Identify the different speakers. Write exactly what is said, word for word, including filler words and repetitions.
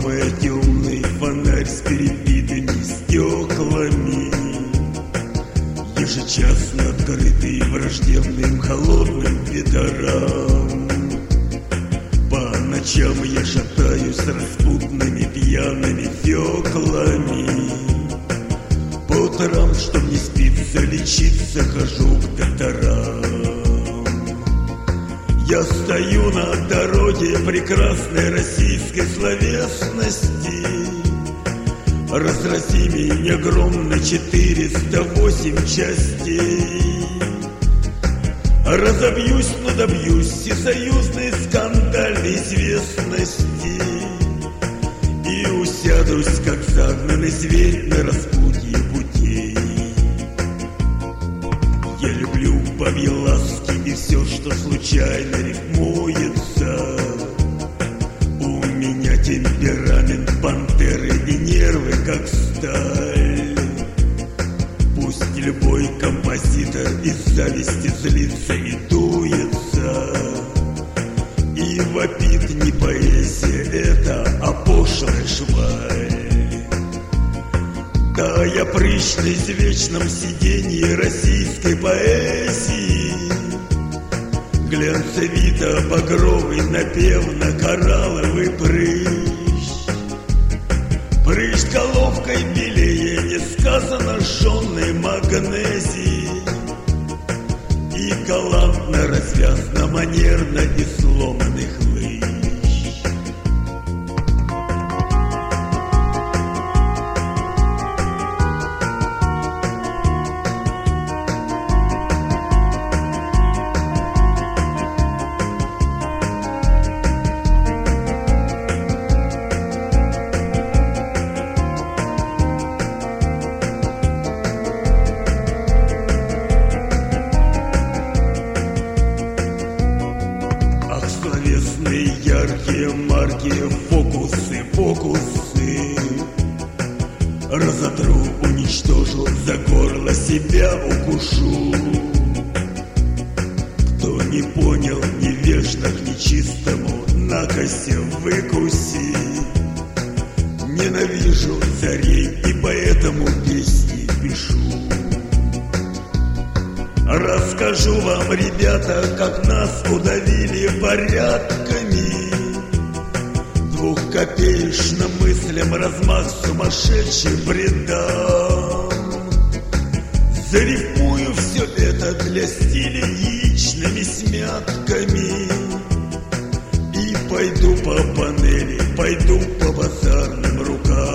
Speaker 1: Ломая темный фонарь с перебитыми стеклами, ежечасно открытый враждебным холодным ветрам. По ночам я шатаюсь с распутными пьяными феклами. По утрам, чтоб не спиться, лечиться хожу к докторам. Я стою на дороге прекрасной российской словесности. Разрази меня гром на четыреста восемь частей. Разобьюсь, но добьюсь всесоюзной скандальной известности и усядусь, как загнанный зверь, на распутье путей. Я люблю бабьи ласки и все, что случайно рифмуется. У меня темперамент пантеры и нервы, как сталь. Пусть любой композитор из зависти злится и дуется, и вопит не поэзия это, а пошлая шваль. Да, я прыщ на извечном сиденье российской поэзии, глянцевито-багровый напевно-коралловый прыщ. Прыщ головкой белее несказанно жженной магнезии и галантно развязно манерно и сломанных лыж. Яркие марки, фокусы, фокусы. Разотру, уничтожу, за горло себя укушу. Кто не понял, невежно к нечистому накосе выкуси. Ненавижу царей и поэтому песни пишу. Расскажу вам, ребята, как нас удавили порядками. Двухкопеечным мыслям размах сумасшедшим бредам. Зарифмую все это для стиля яичными смятками и пойду по панели, пойду по базарным рукам.